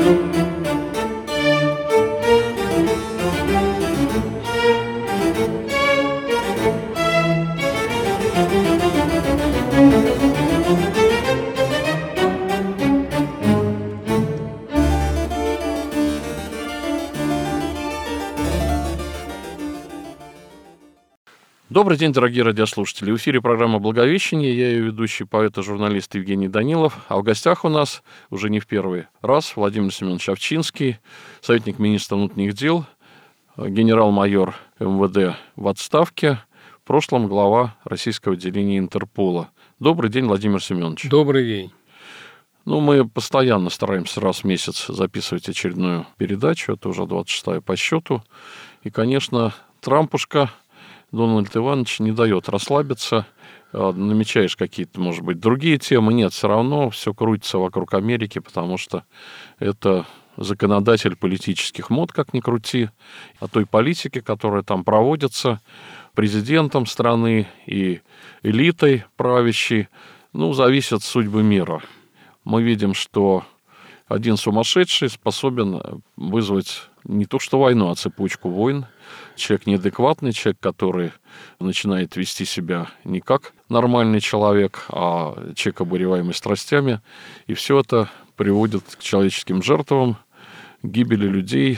Добрый день, дорогие радиослушатели. В эфире программа «Благовещение». Я ее ведущий, поэт и журналист Евгений Данилов. А в гостях у нас уже не в первый раз Владимир Семенович Овчинский, советник министра внутренних дел, генерал-майор МВД в отставке, в прошлом глава российского отделения Интерпола. Добрый день, Владимир Семенович. Добрый день. Мы постоянно стараемся раз в месяц записывать очередную передачу. Это уже 26-я по счету. И, конечно, Трампушка Дональд Иванович не дает расслабиться, намечаешь какие-то, может быть, другие темы. Нет, все равно все крутится вокруг Америки, потому что это законодатель политических мод, как ни крути, о той политике, которая там проводится президентом страны и элитой правящей, зависят судьбы мира. Мы видим, что один сумасшедший способен вызвать не то что войну, а цепочку войн. Человек неадекватный, человек, который начинает вести себя не как нормальный человек, а человек, обуреваемый страстями. И все это приводит к человеческим жертвам, к гибели людей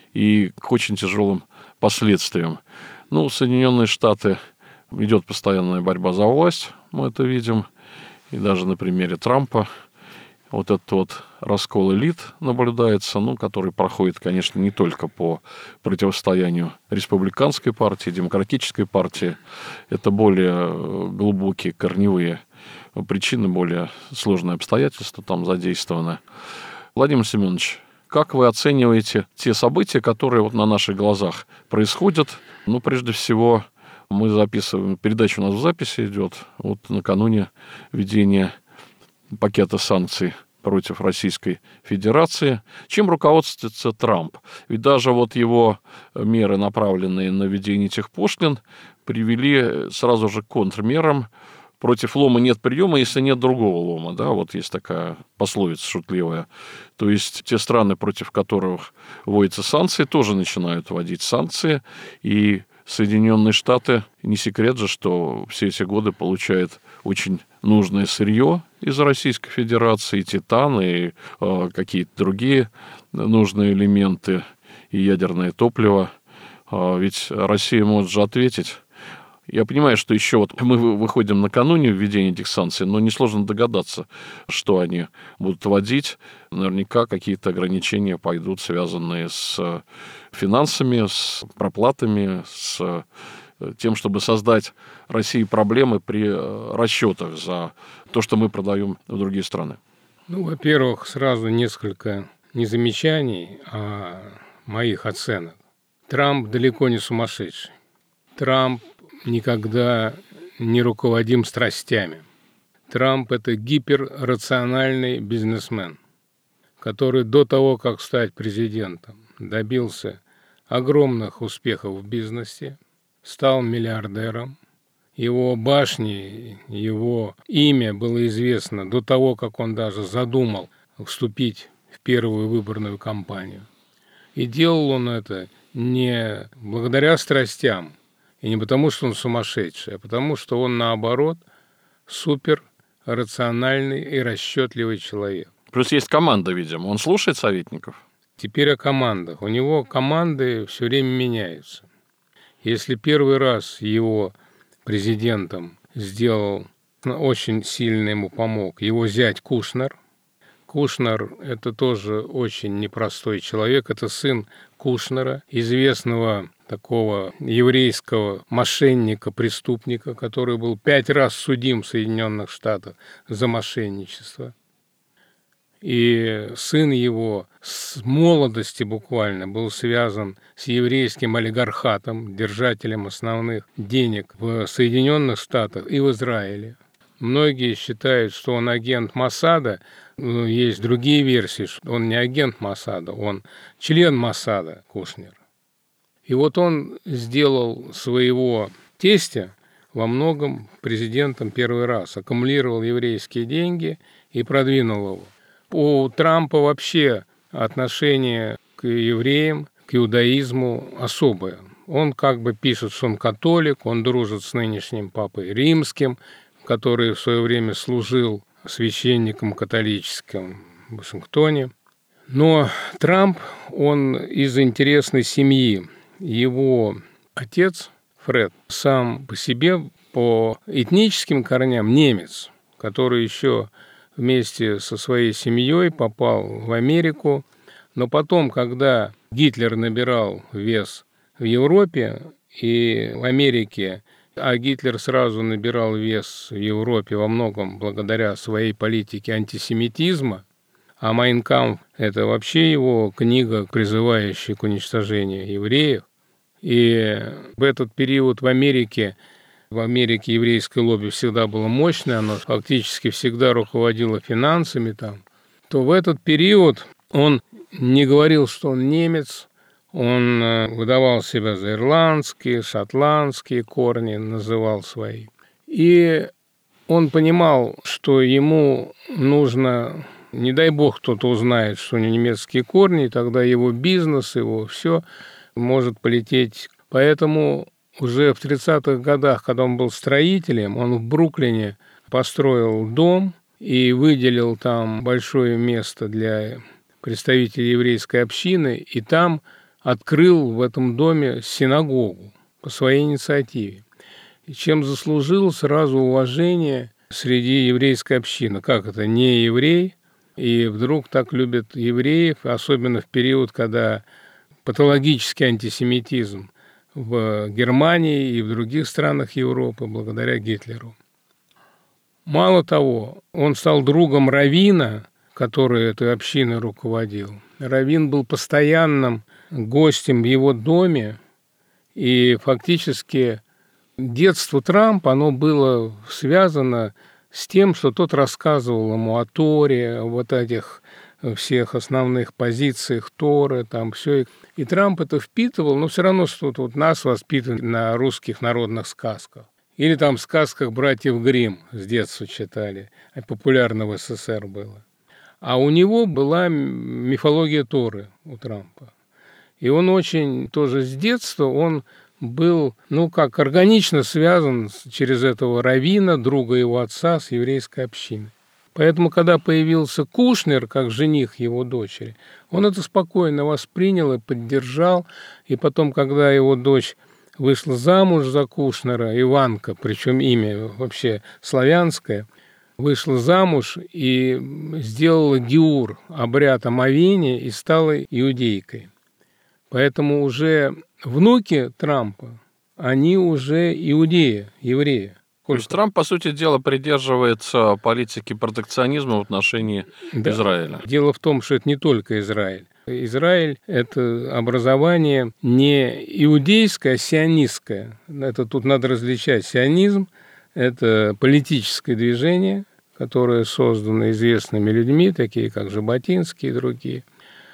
и к очень тяжелым последствиям. Соединенные Штаты, идет постоянная борьба за власть, мы это видим. И даже на примере Трампа вот этот раскол элит наблюдается, который проходит, конечно, не только по противостоянию республиканской партии, демократической партии. Это более глубокие, корневые причины, более сложные обстоятельства там задействованы. Владимир Семенович, как вы оцениваете те события, которые на наших глазах происходят? Прежде всего, мы записываем, передача у нас в записи идет, накануне введения пакета санкций против Российской Федерации. Чем руководствуется Трамп? Ведь даже его меры, направленные на введение этих пошлин, привели сразу же к контрмерам. Против лома нет приема, если нет другого лома. Да? Есть такая пословица шутливая. То есть те страны, против которых вводятся санкции, тоже начинают вводить санкции. И Соединенные Штаты, не секрет же, что все эти годы получают очень нужное сырье из Российской Федерации, и титан, и какие-то другие нужные элементы, и ядерное топливо. Ведь Россия может же ответить. Я понимаю, что еще мы выходим накануне введения этих санкций, но несложно догадаться, что они будут вводить. Наверняка какие-то ограничения пойдут, связанные с финансами, с проплатами, с тем, чтобы создать России проблемы при расчетах за то, что мы продаем в другие страны. Во-первых, сразу несколько не замечаний, а моих оценок. Трамп далеко не сумасшедший. Трамп никогда не руководим страстями. Трамп – это гиперрациональный бизнесмен, который до того, как стать президентом, добился огромных успехов в бизнесе, стал миллиардером. Его башни, его имя было известно до того, как он даже задумал вступить в первую выборную кампанию. И делал он это не благодаря страстям, и не потому, что он сумасшедший, а потому, что он, наоборот, суперрациональный и расчетливый человек. Плюс есть команда, видимо. Он слушает советников? Теперь о командах. У него команды все время меняются. Если первый раз его президентом сделал, очень сильно ему помог его зять Кушнер. Кушнер – это тоже очень непростой человек. Это сын Кушнера, известного такого еврейского мошенника, преступника, который был 5 раз судим в Соединенных Штатах за мошенничество. И сын его с молодости буквально был связан с еврейским олигархатом, держателем основных денег в Соединенных Штатах и в Израиле. Многие считают, что он агент Моссада. Есть другие версии, что он не агент Моссада, он член Моссада, Кушнер. И он сделал своего тестя во многом президентом первый раз, аккумулировал еврейские деньги и продвинул его. У Трампа вообще отношение к евреям, к иудаизму особое. Он как бы пишет, что он католик, он дружит с нынешним папой римским, который в свое время служил священником католическим в Вашингтоне. Но Трамп, он из интересной семьи. Его отец, Фред, сам по себе, по этническим корням немец, который еще вместе со своей семьей попал в Америку. Но потом, когда Гитлер набирал вес в Европе и в Америке, а Гитлер сразу набирал вес в Европе во многом благодаря своей политике антисемитизма, а «Майн кампф» – это вообще его книга, призывающая к уничтожению евреев. И в этот период в Америке еврейское лобби всегда было мощное, оно фактически всегда руководило финансами там, то в этот период он не говорил, что он немец, он выдавал себя за ирландские, шотландские корни, называл свои. И он понимал, что ему нужно, не дай бог кто-то узнает, что у него немецкие корни, и тогда его бизнес, его все может полететь. Поэтому уже в 30-х годах, когда он был строителем, он в Бруклине построил дом и выделил там большое место для представителей еврейской общины, и там открыл в этом доме синагогу по своей инициативе. И чем заслужил сразу уважение среди еврейской общины. Как это, не еврей, и вдруг так любят евреев, особенно в период, когда патологический антисемитизм в Германии и в других странах Европы благодаря Гитлеру. Мало того, он стал другом раввина, который этой общиной руководил. Раввин был постоянным гостем в его доме, и фактически детство Трампа, оно было связано с тем, что тот рассказывал ему о Торе, о вот этих всех основных позициях Торы, там все. И Трамп это впитывал, но все равно, что вот нас воспитывали на русских народных сказках. Или там в сказках братьев Гримм с детства читали, популярно в СССР было. А у него была мифология Торы, у Трампа. И он очень тоже с детства, он был, органично связан через этого раввина, друга его отца, с еврейской общиной. Поэтому, когда появился Кушнер, как жених его дочери, он это спокойно воспринял и поддержал. И потом, когда его дочь вышла замуж за Кушнера, Иванка, причем имя вообще славянское, вышла замуж и сделала гиур, обряд омовения, и стала иудейкой. Поэтому уже внуки Трампа, они уже иудеи, евреи. То есть Трамп, по сути дела, придерживается политики протекционизма в отношении Израиля. Дело в том, что это не только Израиль. Израиль – это образование не иудейское, а сионистское. Это тут надо различать. Сионизм – это политическое движение, которое создано известными людьми, такие как Жаботинский и другие.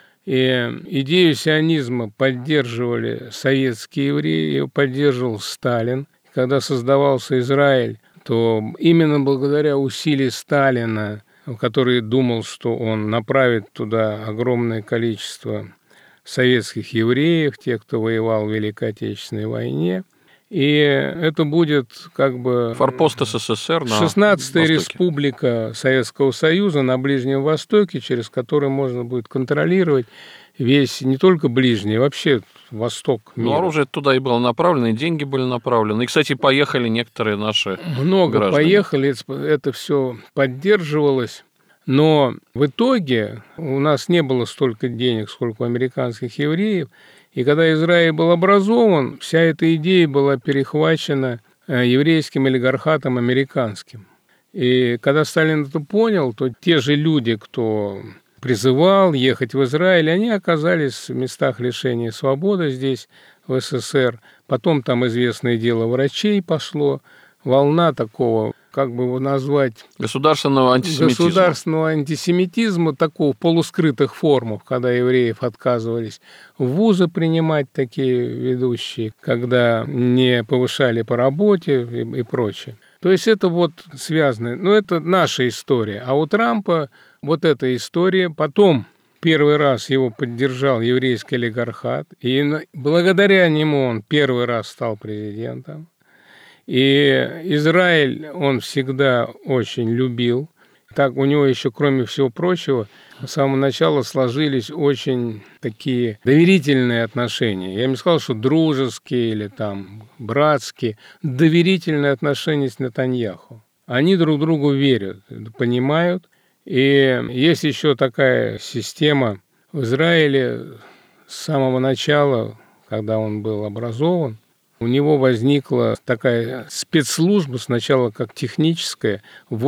И идею сионизма поддерживали советские евреи, ее поддерживал Сталин. Когда создавался Израиль, то именно благодаря усилиям Сталина, который думал, что он направит туда огромное количество советских евреев, тех, кто воевал в Великой Отечественной войне, и это будет как бы форпост СССР на 16-я республика Советского Союза на Ближнем Востоке, через который можно будет контролировать весь, не только Ближний, вообще Восток мира. Оружие туда и было направлено, и деньги были направлены. И, кстати, поехали некоторые наши Много граждане. Поехали, это все поддерживалось. Но в итоге у нас не было столько денег, сколько у американских евреев. И когда Израиль был образован, вся эта идея была перехвачена еврейским олигархатом американским. И когда Сталин это понял, то те же люди, кто призывал ехать в Израиль, они оказались в местах лишения свободы здесь, в СССР. Потом там известное дело врачей пошло, волна такого, как бы его назвать... Государственного антисемитизма, такого в полускрытых формах, когда евреев отказывались в вузы принимать такие ведущие, когда не повышали по работе и прочее. То есть это вот связано, это наша история. А у Трампа вот эта история. Потом Первый раз его поддержал еврейский олигархат, и благодаря нему он первый раз стал президентом. И Израиль он всегда очень любил. Так у него еще, кроме всего прочего, с самого начала сложились очень такие доверительные отношения. Я не сказал, что дружеские или там братские, доверительные отношения с Нетаньяху. Они друг другу верят, понимают. И есть еще такая система в Израиле с самого начала, когда он был образован, у него возникла такая спецслужба, сначала как техническая,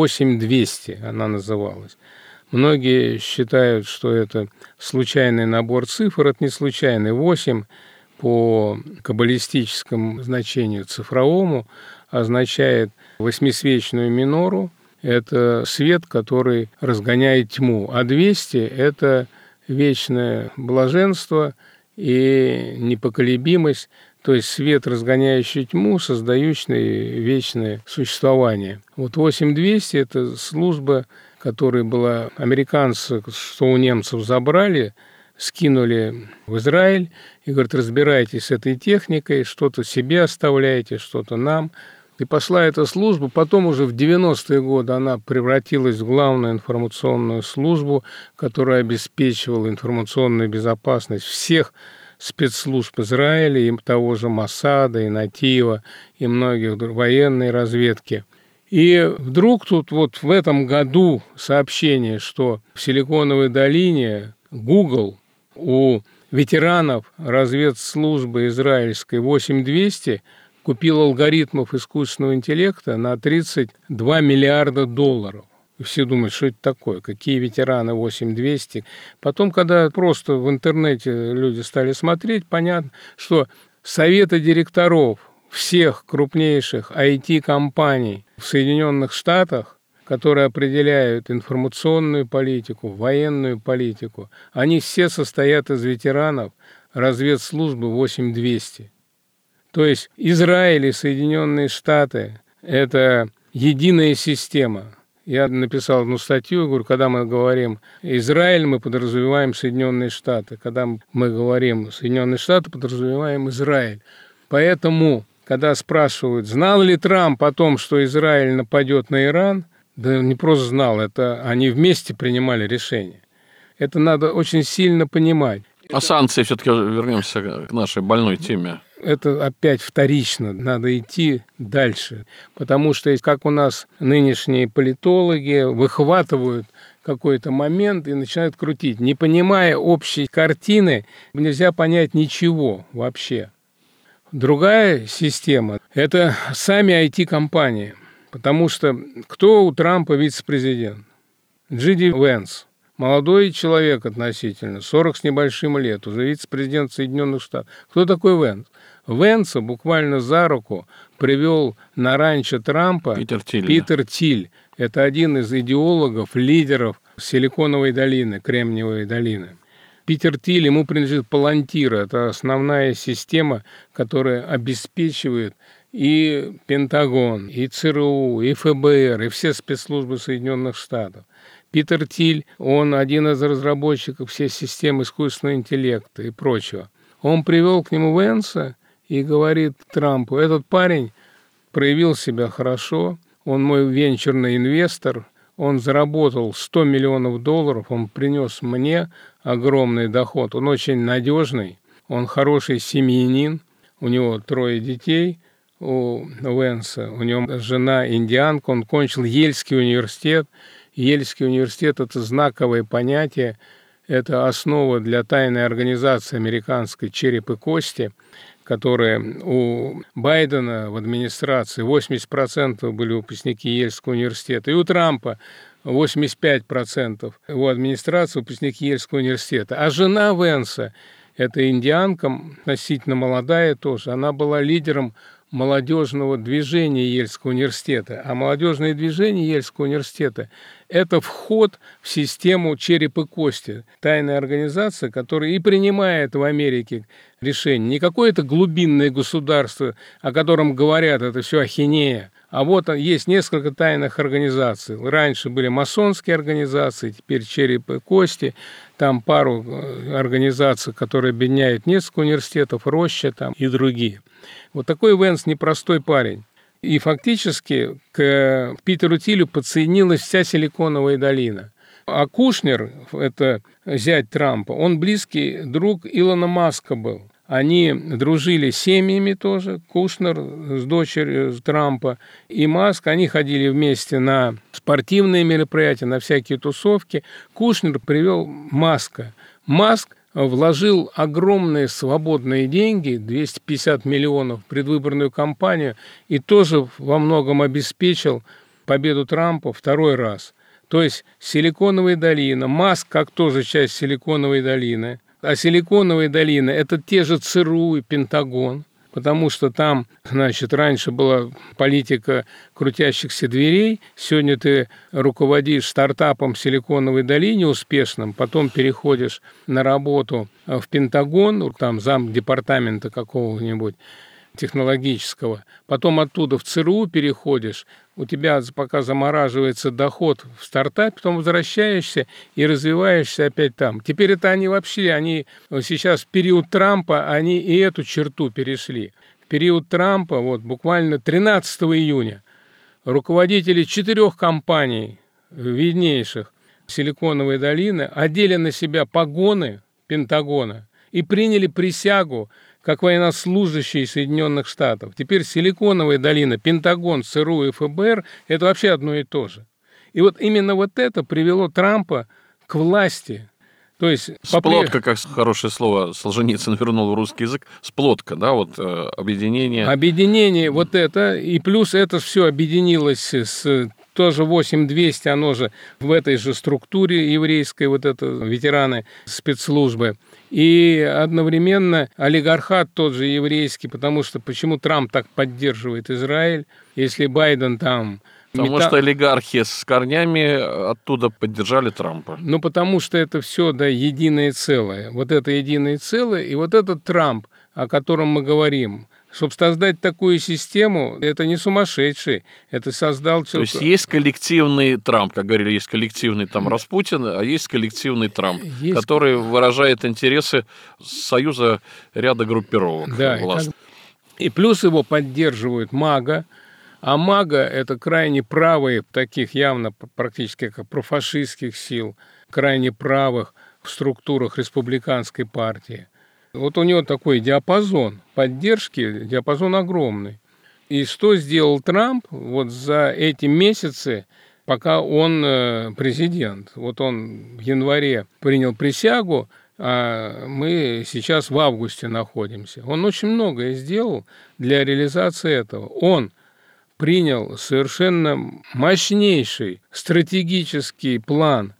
8200 она называлась. Многие считают, что это случайный набор цифр, это не случайный. 8 по каббалистическому значению цифровому означает восьмисвечную минору. Это свет, который разгоняет тьму. А 200 – это вечное блаженство и непоколебимость, то есть свет, разгоняющий тьму, создающий вечное существование. Вот 8200 – это служба, которая была американцы, что у немцев забрали, скинули в Израиль и говорят, разбирайтесь с этой техникой, что-то себе оставляете, что-то нам. И пошла эта служба, потом уже в 90-е годы она превратилась в главную информационную службу, которая обеспечивала информационную безопасность всех спецслужб Израиля, и того же Моссада, и Натива, и многих военной разведки. И вдруг тут вот в этом году сообщение, что в Силиконовой долине Google у ветеранов разведслужбы израильской 8200 купил алгоритмов искусственного интеллекта на $32 миллиарда. И все думают, что это такое, какие ветераны 8200. Потом, когда просто в интернете люди стали смотреть, понятно, что советы директоров всех крупнейших IT-компаний в Соединенных Штатах, которые определяют информационную политику, военную политику, они все состоят из ветеранов разведслужбы 8200. То есть Израиль и Соединенные Штаты – это единая система. Я написал одну статью, говорю, когда мы говорим Израиль, мы подразумеваем Соединенные Штаты. Когда мы говорим Соединенные Штаты, подразумеваем Израиль. Поэтому, когда спрашивают, знал ли Трамп о том, что Израиль нападет на Иран, да не просто знал, это они вместе принимали решение. Это надо очень сильно понимать. А санкции, все-таки вернемся к нашей больной теме. Это опять вторично, надо идти дальше. Потому что, как у нас нынешние политологи выхватывают какой-то момент и начинают крутить. Не понимая общей картины, нельзя понять ничего вообще. Другая система – это сами IT-компании. Потому что кто у Трампа вице-президент? Джей Ди Венс. Молодой человек относительно, 40 с небольшим лет, уже вице-президент Соединенных Штатов. Кто такой Венс? Венса буквально за руку привел на ранчо Трампа Питер Тиль. Это один из идеологов, лидеров Силиконовой долины, Кремниевой долины. Питер Тиль, ему принадлежит Палантир. Это основная система, которая обеспечивает и Пентагон, и ЦРУ, и ФБР, и все спецслужбы Соединенных Штатов. Питер Тиль, он один из разработчиков всей системы искусственного интеллекта и прочего. Он привел к нему Венса и говорит Трампу, этот парень проявил себя хорошо, он мой венчурный инвестор, он заработал $100 миллионов, он принес мне огромный доход, он очень надежный, он хороший семьянин, у него 3 детей, у Венса, у него жена индианка, он кончил Ельский университет. Ельский университет – это знаковое понятие, это основа для тайной организации американской «Череп и кости», которая у Байдена в администрации 80% были выпускники Ельского университета, и у Трампа 85% его администрации выпускники Ельского университета. А жена Венса – это индианка, относительно молодая тоже, она была лидером молодежного движения Ельского университета. А молодежное движение Ельского университета – это вход в систему «Череп и кости», тайная организация, которая и принимает в Америке решения. Не какое-то глубинное государство, о котором говорят, это все ахинея. А вот есть несколько тайных организаций. Раньше были масонские организации, теперь череп и кости. Там пару организаций, которые объединяют несколько университетов, Роща там и другие. Вот такой Венс непростой парень. И фактически к Питеру Тилю подсоединилась вся Силиконовая долина. А Кушнер, это зять Трампа, он близкий друг Илона Маска был. Они дружили с семьями тоже, Кушнер с дочерью Трампа и Маск. Они ходили вместе на спортивные мероприятия, на всякие тусовки. Кушнер привел Маска. Маск вложил огромные свободные деньги, 250 миллионов, в предвыборную кампанию и тоже во многом обеспечил победу Трампа второй раз. То есть Силиконовая долина, Маск как тоже часть Силиконовой долины. А Силиконовая долина – это те же ЦРУ и Пентагон, потому что там, значит, раньше была политика крутящихся дверей, сегодня ты руководишь стартапом в Силиконовой долине успешным, потом переходишь на работу в Пентагон, там замдепартамента какого-нибудь технологического, потом оттуда в ЦРУ переходишь, у тебя пока замораживается доход в стартапе, потом возвращаешься и развиваешься опять там. Теперь это они сейчас в период Трампа, они и эту черту перешли. В период Трампа, вот буквально 13 июня, руководители 4 компаний виднейших Силиконовой долины одели на себя погоны Пентагона и приняли присягу как военнослужащие Соединенных Штатов. Теперь Силиконовая долина, Пентагон, ЦРУ и ФБР – это вообще одно и то же. И вот именно вот это привело Трампа к власти. То есть сплотка, как хорошее слово Солженицын вернул в русский язык, сплотка, да, вот объединение. Объединение, вот это, и плюс это все объединилось с тоже 8200, оно же в этой же структуре еврейской, вот это ветераны спецслужбы. И одновременно олигархат тот же еврейский, потому что почему Трамп так поддерживает Израиль, если Байден там... Потому что олигархи с корнями оттуда поддержали Трампа. Ну, потому что это все, да, единое целое. Вот это единое целое, и вот этот Трамп, о котором мы говорим, чтобы создать такую систему, это не сумасшедший, это создал... То есть есть коллективный Трамп, как говорили, есть коллективный там Распутин, а есть коллективный Трамп, который выражает интересы союза ряда группировок. Да, и плюс его поддерживают МАГА, а МАГА – это крайне правые, таких явно практически как профашистских сил, крайне правых в структурах республиканской партии. Вот у него такой диапазон поддержки, диапазон огромный. И что сделал Трамп вот за эти месяцы, пока он президент? Вот он в январе принял присягу, а мы сейчас в августе находимся. Он очень многое сделал для реализации этого. Он принял совершенно мощнейший стратегический план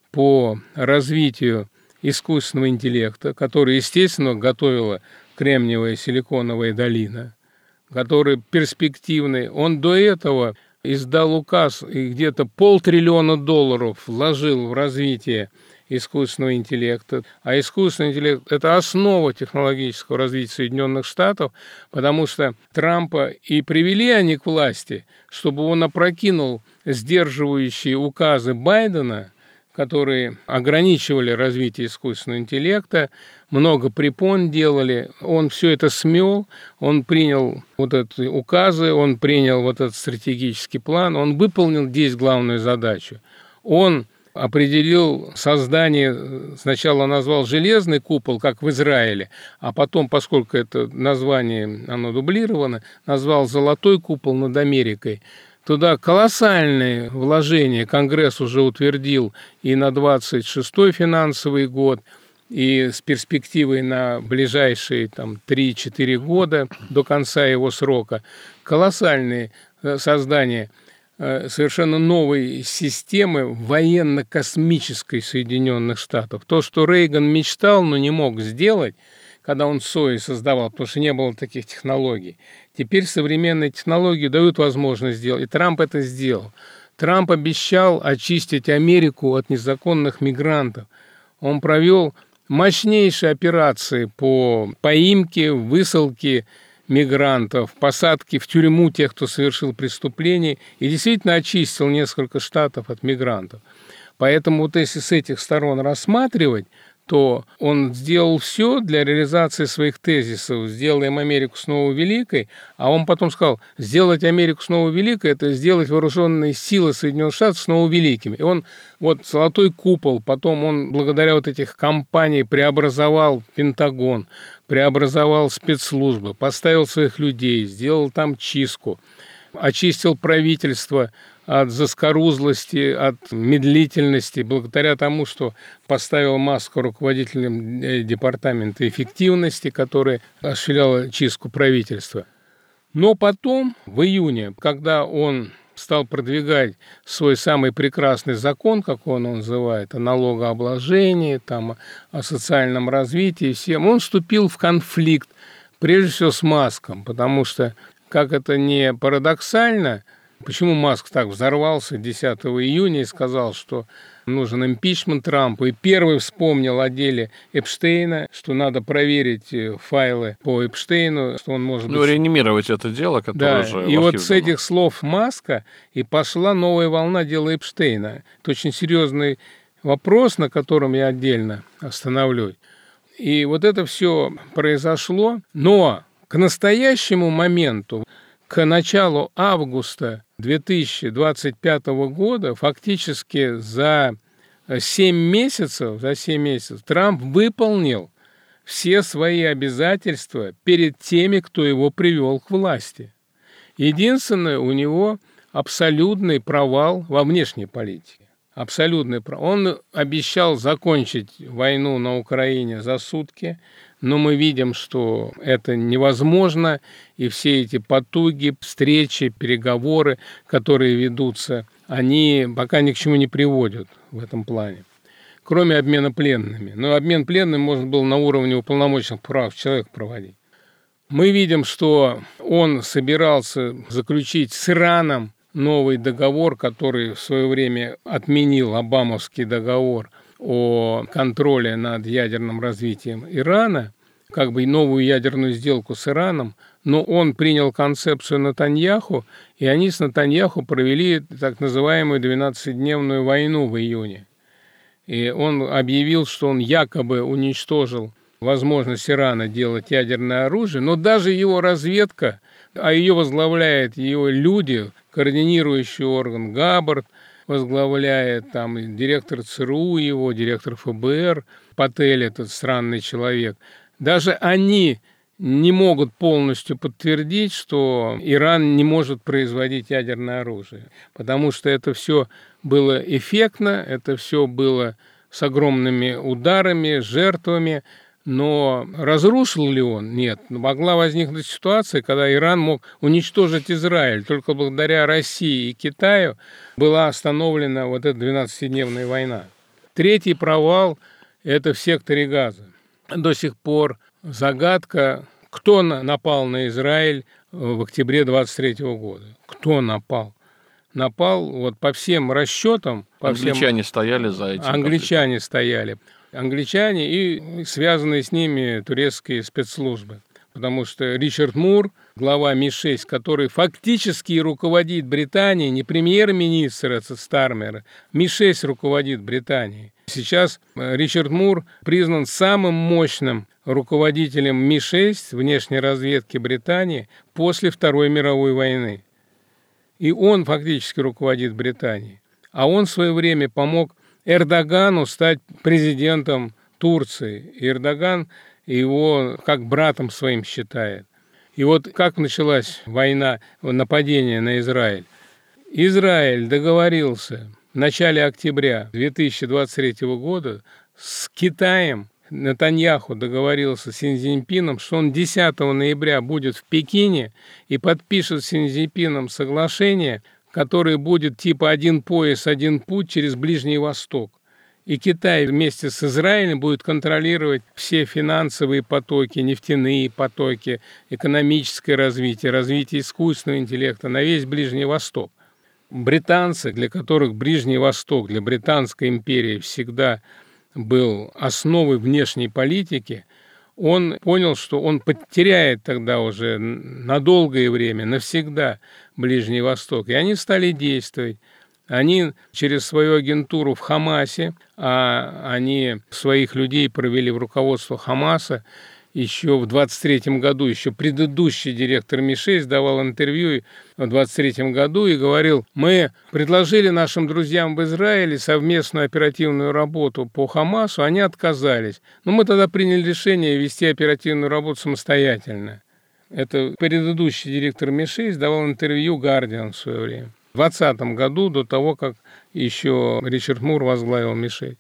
по развитию искусственного интеллекта, который, естественно, готовила Кремниевая Силиконовая долина, который перспективный. Он до этого издал указ и где-то $500 миллиона вложил в развитие искусственного интеллекта. А искусственный интеллект – это основа технологического развития Соединенных Штатов, потому что Трампа и привели они к власти, чтобы он опрокинул сдерживающие указы Байдена, которые ограничивали развитие искусственного интеллекта, много препон делали. Он все это смел, он принял вот эти указы, он принял вот этот стратегический план, он выполнил здесь главную задачу. Он определил создание, сначала назвал «железный купол», как в Израиле, а потом, поскольку это название, оно дублировано, назвал «золотой купол над Америкой». Туда колоссальные вложения Конгресс уже утвердил и на 26-й финансовый год, и с перспективой на ближайшие 3-4 года до конца его срока. Колоссальные создания совершенно новой системы военно-космической Соединенных Штатов. То, что Рейган мечтал, но не мог сделать, когда он СОИ создавал, потому что не было таких технологий. Теперь современные технологии дают возможность сделать, и Трамп это сделал. Трамп обещал очистить Америку от незаконных мигрантов. Он провел мощнейшие операции по поимке, высылке мигрантов, посадки в тюрьму тех, кто совершил преступление, и действительно очистил несколько штатов от мигрантов. Поэтому вот если с этих сторон рассматривать, то он сделал все для реализации своих тезисов «сделаем Америку снова великой», а он потом сказал, сделать Америку снова великой – это сделать вооруженные силы Соединенных Штатов снова великими. И он вот золотой купол, потом он благодаря вот этих кампаний преобразовал Пентагон, преобразовал спецслужбы, поставил своих людей, сделал там чистку, очистил правительство от заскорузлости, от медлительности, благодаря тому, что поставил Маску руководителем департамента эффективности, который осуществлял чистку правительства. Но потом, в июне, когда он стал продвигать свой самый прекрасный закон, как он его называет, о налогообложении, там, о социальном развитии, всем, он вступил в конфликт, прежде всего с Маском, потому что, как это не парадоксально, почему Маск так взорвался 10 июня и сказал, что нужен импичмент Трампа, и первый вспомнил о деле Эпштейна, что надо проверить файлы по Эпштейну, что он может быть... реанимировать это дело, которое уже и вот с этих слов Маска и пошла новая волна дела Эпштейна. Это очень серьезный вопрос, на котором я отдельно остановлюсь. И вот это все произошло, но к настоящему моменту, к началу августа 2025 года, фактически за 7 месяцев Трамп выполнил все свои обязательства перед теми, кто его привел к власти. Единственное, у него абсолютный провал во внешней политике. Абсолютный провал. Он обещал закончить войну на Украине за сутки, но мы видим, что это невозможно, и все эти потуги, встречи, переговоры, которые ведутся, они пока ни к чему не приводят в этом плане, кроме обмена пленными. Но обмен пленными можно было на уровне уполномоченных прав человека проводить. Мы видим, что он собирался заключить с Ираном новый договор, который в свое время отменил Обамовский договор о контроле над ядерным развитием Ирана, как бы новую ядерную сделку с Ираном, но он принял концепцию Нетаньяху, и они с Нетаньяху провели так называемую 12-дневную войну в июне. И он объявил, что он якобы уничтожил возможность Ирана делать ядерное оружие, но даже его разведка, а ее возглавляет ее люди, координирующий орган Габбард, возглавляет там директор ЦРУ его, директор ФБР, Патель, этот странный человек. Даже они не могут полностью подтвердить, что Иран не может производить ядерное оружие, потому что это все было эффектно, это все было с огромными ударами, жертвами, но разрушил ли он? Нет. Могла возникнуть ситуация, когда Иран мог уничтожить Израиль. Только благодаря России и Китаю была остановлена вот эта 12-дневная война. Третий провал – это в секторе Газа. До сих пор загадка, кто напал на Израиль в октябре 23 года. Кто напал? Напал вот по всем расчетам. Англичане стояли за этим. Англичане стояли. Англичане и связанные с ними турецкие спецслужбы. Потому что Ричард Мур, глава Ми-6, который фактически руководит Британией, не премьер-министр, это Стармер, Ми-6 руководит Британией. Сейчас Ричард Мур признан самым мощным руководителем Ми-6 внешней разведки Британии после Второй мировой войны. И он фактически руководит Британией. А он в свое время помог Эрдогану стать президентом Турции. И Эрдоган его как братом своим считает. И вот как началась война, нападение на Израиль. Израиль договорился в начале октября 2023 года с Китаем. Нетаньяху договорился с Си Цзиньпином, что он 10 ноября будет в Пекине и подпишет с Си Цзиньпином соглашение, которое будет типа один пояс, один путь через Ближний Восток. И Китай вместе с Израилем будет контролировать все финансовые потоки, нефтяные потоки, экономическое развитие, развитие искусственного интеллекта на весь Ближний Восток. Британцы, для которых Ближний Восток, для Британской империи всегда был основой внешней политики, он понял, что он потеряет тогда уже на долгое время, навсегда Ближний Восток. И они стали действовать. Они через свою агентуру в Хамасе, а они своих людей провели в руководство Хамаса, еще в 23-м году, еще предыдущий директор МИ-6 давал интервью в 23-м году и говорил: мы предложили нашим друзьям в Израиле совместную оперативную работу по Хамасу, они отказались. Но мы тогда приняли решение вести оперативную работу самостоятельно. Это предыдущий директор МИ-6 давал интервью «Гардиан» в свое время. В 2020 году, до того, как еще Ричард Мур возглавил МИ-6.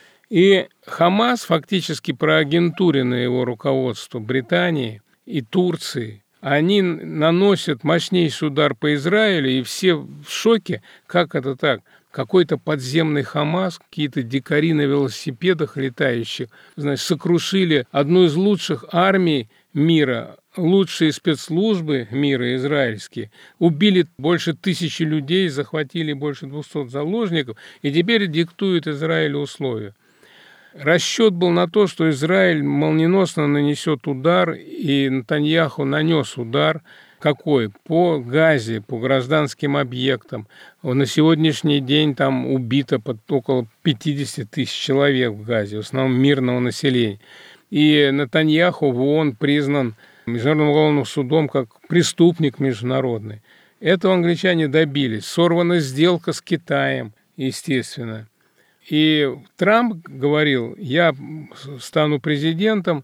И Хамас, фактически проагентуренное его руководство Британии и Турции, они наносят мощнейший удар по Израилю, и все в шоке, как это так? Какой-то подземный Хамас, какие-то дикари на велосипедах летающих, значит, сокрушили одну из лучших армий мира, лучшие спецслужбы мира израильские, убили больше 1000 людей, захватили больше 200 заложников, и теперь диктуют Израилю условия. Расчет был на то, что Израиль молниеносно нанесет удар, и Нетаньяху нанес удар. Какой? По Газе, по гражданским объектам. На сегодняшний день там убито около 50 тысяч человек в Газе, в основном мирного населения. И Нетаньяху в ООН признан Международным уголовным судом как преступник международный. Этого англичане добились. Сорвана сделка с Китаем, естественно. И Трамп говорил: я стану президентом,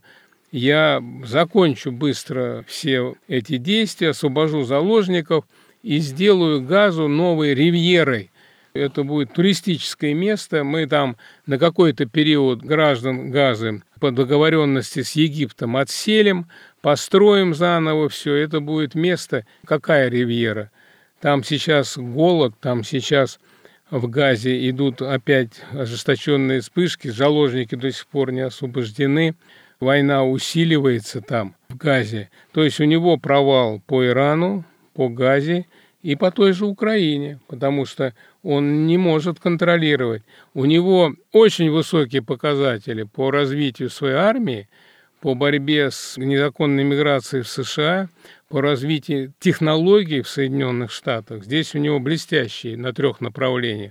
я закончу быстро все эти действия, освобожу заложников и сделаю Газу новой ривьерой. Это будет туристическое место. Мы там на какой-то период граждан Газы по договоренности с Египтом отселим, построим заново все. Это будет место. Какая ривьера? Там сейчас голод, там сейчас в Газе идут опять ожесточенные вспышки, заложники до сих пор не освобождены, война усиливается там, в Газе. То есть у него провал по Ирану, по Газе и по той же Украине, потому что он не может контролировать. У него очень высокие показатели по развитию своей армии, по борьбе с незаконной миграцией в США, по развитию технологий в Соединенных Штатах. Здесь у него блестящие на 3 направлениях.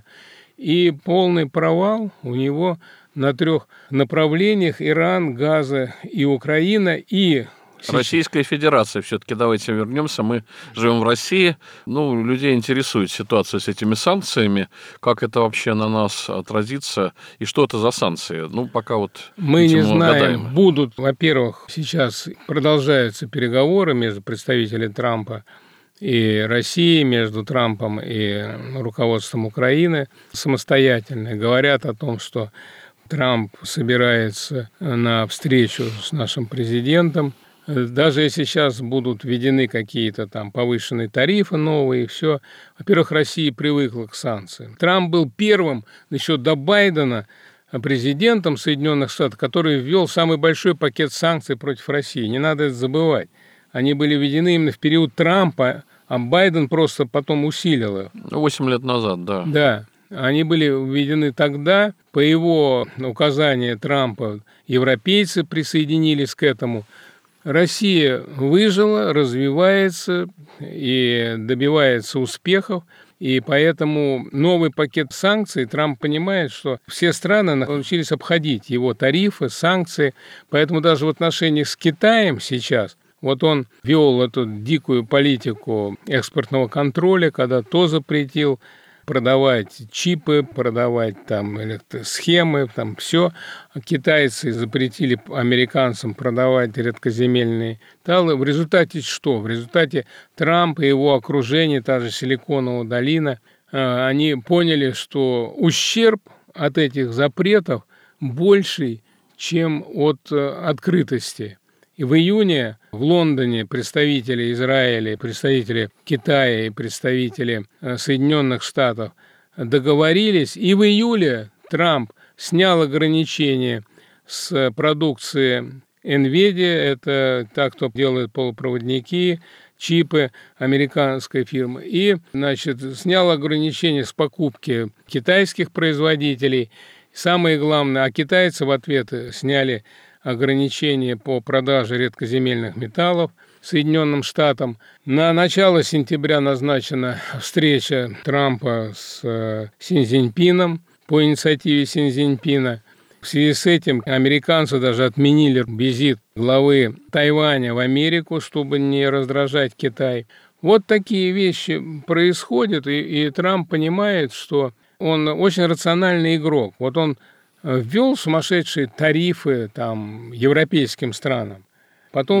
И полный провал у него на 3 направлениях: Иран, Газа и Украина. И Российская Федерация, все-таки давайте вернемся. Мы живем в России. Людей интересует ситуация с этими санкциями. Как это вообще на нас отразится? И что это за санкции? Пока мы не знаем. Будут, во-первых, сейчас продолжаются переговоры между представителями Трампа и России, между Трампом и руководством Украины самостоятельно. Говорят о том, что Трамп собирается на встречу с нашим президентом. Даже если сейчас будут введены какие-то там повышенные тарифы новые, все. Во-первых, Россия привыкла к санкциям. Трамп был первым, еще до Байдена, президентом Соединенных Штатов, который ввел самый большой пакет санкций против России. Не надо это забывать. Они были введены именно в период Трампа, а Байден просто потом усилил их. 8 лет назад, да. Да. Они были введены тогда. По его указанию Трампа европейцы присоединились к этому. Россия выжила, развивается и добивается успехов, и поэтому новый пакет санкций, Трамп понимает, что все страны научились обходить его тарифы, санкции, поэтому даже в отношениях с Китаем сейчас, он вел эту дикую политику экспортного контроля, когда то запретил продавать чипы, продавать схемы, все. Китайцы запретили американцам продавать редкоземельные металлы. В результате что? В результате Трамп и его окружение, та же Силиконовая долина, они поняли, что ущерб от этих запретов больший, чем от открытости. И в июне в Лондоне представители Израиля, представители Китая и представители Соединенных Штатов договорились, и в июле Трамп снял ограничения с продукции NVIDIA, это та, кто делает полупроводники, чипы американской фирмы, и, снял ограничения с покупки китайских производителей. Самое главное, а китайцы в ответ сняли ограничения по продаже редкоземельных металлов Соединенным Штатам. На начало сентября назначена встреча Трампа с Си Цзиньпином по инициативе Си Цзиньпина. В связи с этим американцы даже отменили визит главы Тайваня в Америку, чтобы не раздражать Китай. Вот такие вещи происходят, и Трамп понимает, что он очень рациональный игрок. Вот он ввел сумасшедшие тарифы там, европейским странам. Потом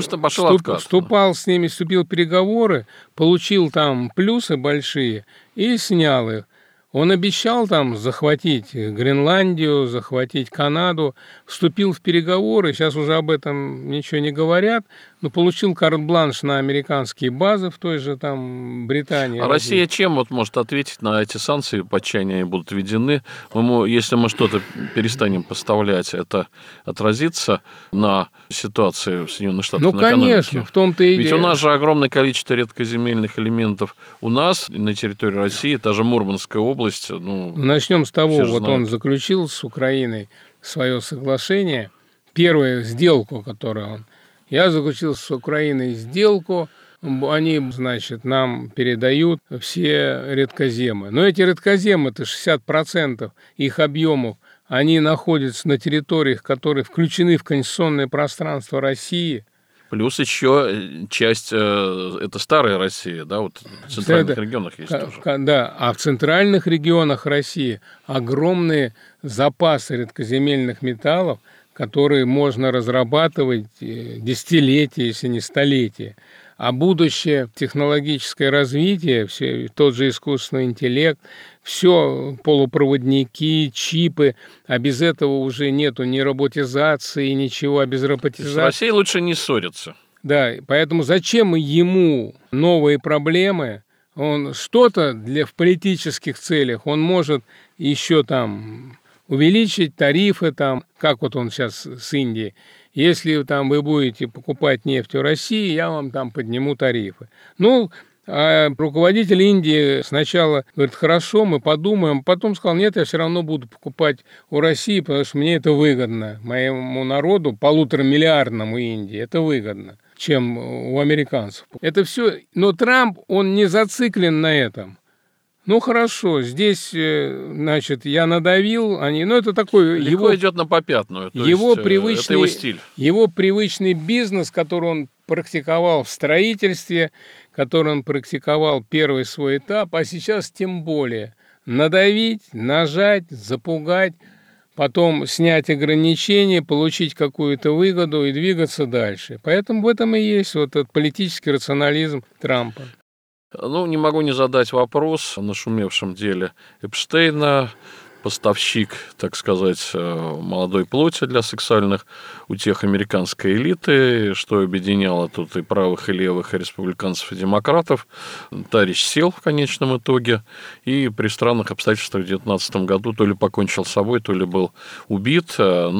вступал с ними, вступил в переговоры, получил там плюсы большие и снял их. Он обещал там захватить Гренландию, захватить Канаду, вступил в переговоры, сейчас уже об этом ничего не говорят, но получил карт-бланш на американские базы в той же там Британии. А Россия чем вот может ответить на эти санкции, по чаяния они будут введены? Если мы что-то перестанем поставлять, это отразится на ситуации в Соединенных Штатах? Ну, конечно, в том-то и Ведь у нас же огромное количество редкоземельных элементов у нас, на территории России, та же Мурманская область. Начнем с того, вот он заключил с Украиной свое соглашение, первую сделку, которую я заключил с Украиной сделку, они, значит, нам передают все редкоземы. Но эти редкоземы, это 60% их объемов, они находятся на территориях, которые включены в конституционное пространство России. Плюс еще часть, это старая Россия, да, вот в центральных регионах есть тоже. Да, а в центральных регионах России огромные запасы редкоземельных металлов, которые можно разрабатывать десятилетия, если не столетия. А будущее технологическое развитие, тот же искусственный интеллект, все полупроводники, чипы, а без этого уже нету ни роботизации, ничего, а без роботизации. С Россией лучше не ссориться. Да, поэтому зачем ему новые проблемы? Он что-то в политических целях, он может еще там увеличить тарифы, там, как вот он сейчас с Индией. Если там вы будете покупать нефть у России, я вам там подниму тарифы. Ну, а руководитель Индии сначала говорит, хорошо, мы подумаем, потом сказал, нет, я все равно буду покупать у России, потому что мне это выгодно, моему народу, 1,5-миллиардному Индии, это выгодно, чем у американцев. Это все, но Трамп, он не зациклен на этом. Ну, хорошо, здесь, значит, я надавил, это такой... Легко идет на попятную, это его стиль. Его привычный бизнес, который он практиковал в строительстве, который он практиковал первый свой этап, а сейчас тем более. Надавить, нажать, запугать, потом снять ограничения, получить какую-то выгоду и двигаться дальше. Поэтому в этом и есть вот этот политический рационализм Трампа. Не могу не задать вопрос о нашумевшем деле Эпштейна, поставщик, так сказать, молодой плоти для сексуальных утех американской элиты, что объединяло тут и правых, и левых, и республиканцев, и демократов. Товарищ сел в конечном итоге, и при странных обстоятельствах в 2019 году то ли покончил с собой, то ли был убит.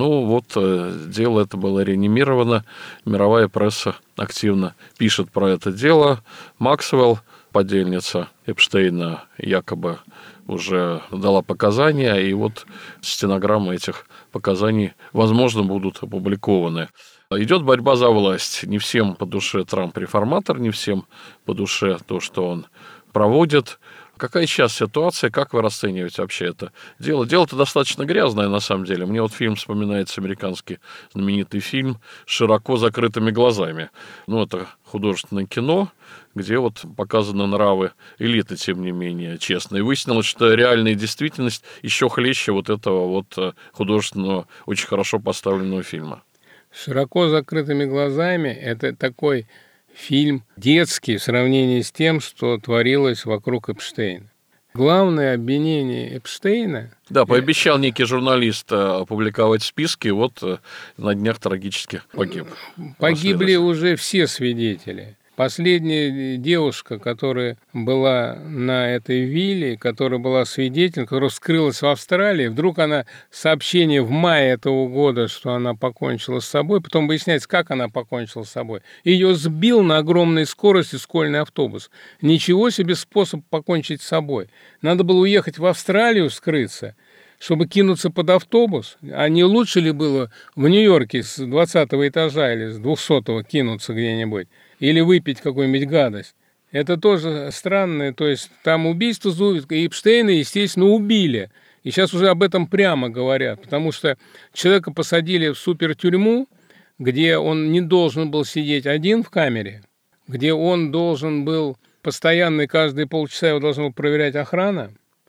Дело это было реанимировано, мировая пресса активно пишет про это дело. Максвелл, подельница Эпштейна, якобы уже дала показания, и вот стенограммы этих показаний, возможно, будут опубликованы. Идет борьба за власть. Не всем по душе Трамп-реформатор, не всем по душе то, что он проводит. Какая сейчас ситуация, как вы расцениваете вообще это дело? Дело-то достаточно грязное, на самом деле. Мне фильм вспоминается, американский знаменитый фильм с широко закрытыми глазами. Это художественное кино, где показаны нравы элиты, тем не менее, честно. И выяснилось, что реальная действительность еще хлеще этого художественного, очень хорошо поставленного фильма. Широко закрытыми глазами – это такой фильм детский в сравнении с тем, что творилось вокруг Эпштейна. Главное обвинение Эпштейна... Да, пообещал некий журналист опубликовать списки, на днях трагически погиб. Погибли уже все свидетели. Последняя девушка, которая была на этой вилле, которая была свидетелем, которая скрылась в Австралии, вдруг она сообщение в мае этого года, что она покончила с собой, потом выясняется, как она покончила с собой. Ее сбил на огромной скорости школьный автобус. Ничего себе способ покончить с собой. Надо было уехать в Австралию, скрыться, чтобы кинуться под автобус? А не лучше ли было в Нью-Йорке с 20-го этажа или с 200-го кинуться где-нибудь? Или выпить какую-нибудь гадость? Это тоже странно. То есть там убийство Зувика и Эпштейна, естественно, убили. И сейчас уже об этом прямо говорят, потому что человека посадили в супертюрьму, где он не должен был сидеть один в камере, где он должен был постоянно, и каждые полчаса его должна была проверять охрана,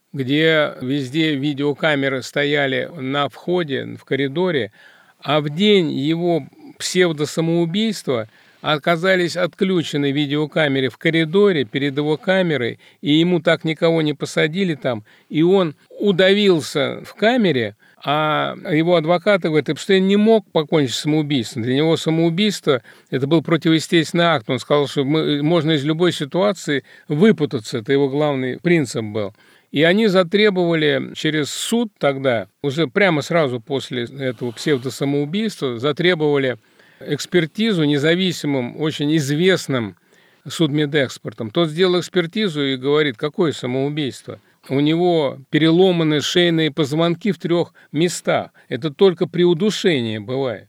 где везде видеокамеры стояли на входе, в коридоре, а в день его псевдосамоубийства оказались отключены видеокамеры в коридоре перед его камерой, и ему так никого не посадили там, и он удавился в камере, а его адвокаты говорят, Эпштейн не мог покончить самоубийством. Для него самоубийство – это был противоестественный акт. Он сказал, что можно из любой ситуации выпутаться. Это его главный принцип был. И они затребовали через суд тогда, уже прямо сразу после этого псевдосамоубийства, затребовали экспертизу независимым, очень известным судмедэкспертом. Тот сделал экспертизу и говорит, какое самоубийство? У него переломаны шейные позвонки в 3 местах. Это только при удушении бывает.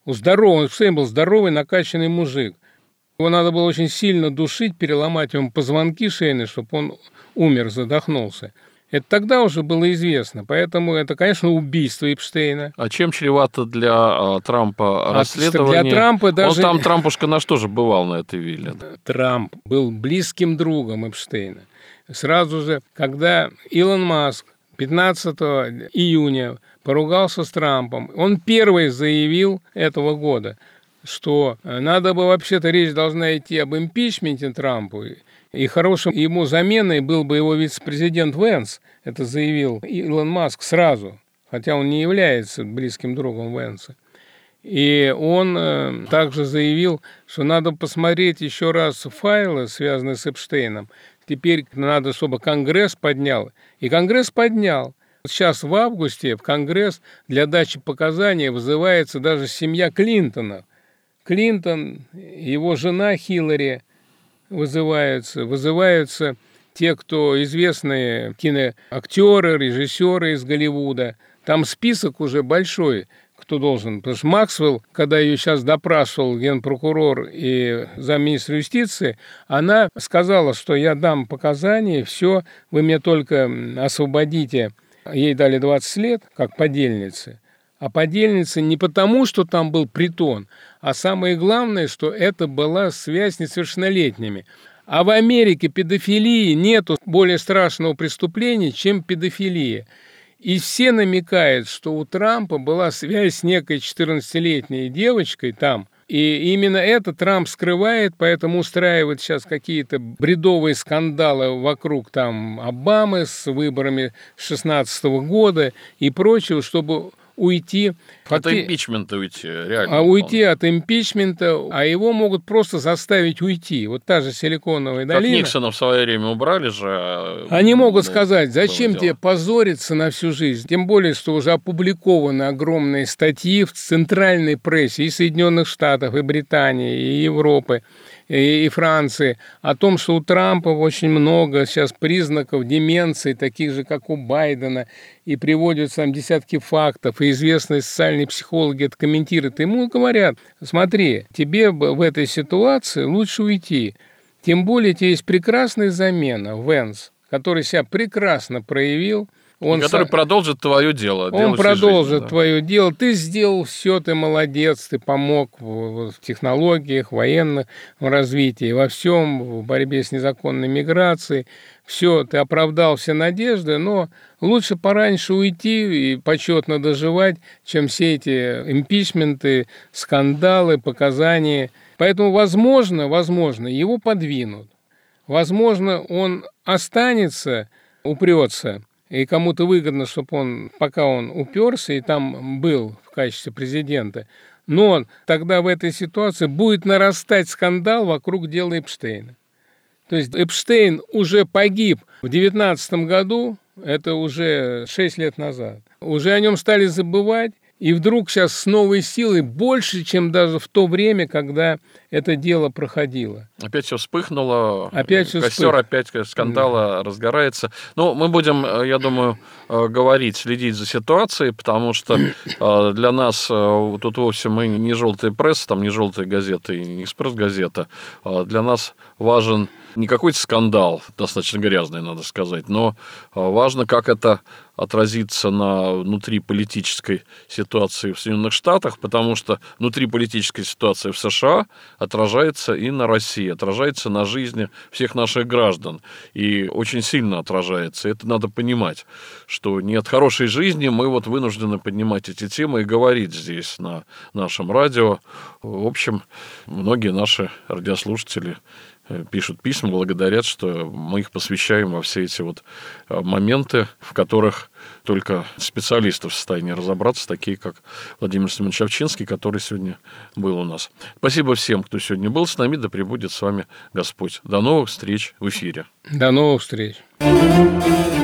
Эпштейн был здоровый, накачанный мужик. Его надо было очень сильно душить, переломать ему позвонки шейные, чтобы он умер, задохнулся. Это тогда уже было известно, поэтому это, конечно, убийство Эпштейна. А чем чревато для Трампа расследование? Для Трампа даже... Он там, Трампушка, на что же бывал на этой вилле? Трамп был близким другом Эпштейна. Сразу же, когда Илон Маск 15 июня поругался с Трампом, он первый заявил этого года, что надо бы вообще-то речь должна идти об импичменте Трампу, и хорошим ему заменой был бы его вице-президент Венс. Это заявил Илон Маск сразу, хотя он не является близким другом Венса. И он также заявил, что надо посмотреть еще раз файлы, связанные с Эпштейном. Теперь надо, чтобы Конгресс поднял. И Конгресс поднял. Сейчас в августе в Конгресс для дачи показаний вызывается даже семья Клинтона. Клинтон, его жена Хиллари вызываются те, кто известные киноактеры, режиссеры из Голливуда. Там список уже большой, кто должен. Потому что Максвелл, когда ее сейчас допрашивал генпрокурор и замминистра юстиции, она сказала, что я дам показания, все, вы меня только освободите. Ей дали 20 лет, как подельнице. А подельница не потому, что там был притон, а самое главное, что это была связь с несовершеннолетними. А в Америке педофилии нету более страшного преступления, чем педофилия. И все намекают, что у Трампа была связь с некой 14-летней девочкой там. И именно это Трамп скрывает, поэтому устраивает сейчас какие-то бредовые скандалы вокруг там Обамы с выборами 2016 года и прочего, чтобы уйти... От импичмента уйти, реально. Уйти от импичмента, а его могут просто заставить уйти. Вот та же Силиконовая долина. Как Никсона в свое время убрали же. Они могут сказать, зачем тебе позориться на всю жизнь? Тем более, что уже опубликованы огромные статьи в центральной прессе и Соединенных Штатов, и Британии, и Европы, и Франции о том, что у Трампа очень много сейчас признаков деменции, таких же, как у Байдена, и приводятся там десятки фактов, и известные социальные психологи это комментируют. Ему говорят, смотри, тебе в этой ситуации лучше уйти. Тем более, тебе есть прекрасная замена, Венс, который себя прекрасно проявил. Который продолжит твое дело. Он продолжит твое дело. Ты сделал все, ты молодец, ты помог в технологиях, военном развитии, во всем, в борьбе с незаконной миграцией. Все, ты оправдал все надежды, но лучше пораньше уйти и почетно доживать, чем все эти импичменты, скандалы, показания. Поэтому, возможно, его подвинут. Возможно, он останется, упрется. И кому-то выгодно, чтобы пока он уперся и там был в качестве президента, но тогда в этой ситуации будет нарастать скандал вокруг дела Эпштейна. То есть Эпштейн уже погиб в 2019 году, это уже 6 лет назад. Уже о нем стали забывать, И вдруг сейчас с новой силой больше, чем даже в то время, когда это дело проходило. Опять все вспыхнуло, Опять костер, опять скандала разгорается. Но мы будем, я думаю, говорить, следить за ситуацией, потому что для нас тут вовсе мы не желтая пресса, там не желтая газета и не экспресс-газета. Для нас важен не какой-то скандал, достаточно грязный, надо сказать, но важно, как это отразится на внутриполитической ситуации в Соединенных Штатах, потому что внутриполитическая ситуация в США отражается и на России, отражается на жизни всех наших граждан. И очень сильно отражается. Это надо понимать, что не от хорошей жизни мы вот вынуждены поднимать эти темы и говорить здесь на нашем радио. В общем, многие наши радиослушатели пишут письма, благодарят, что мы их посвящаем во все эти вот моменты, в которых только специалисты в состоянии разобраться, такие как Владимир Семенович Овчинский, который сегодня был у нас. Спасибо всем, кто сегодня был с нами, да пребудет с вами Господь. До новых встреч в эфире. До новых встреч.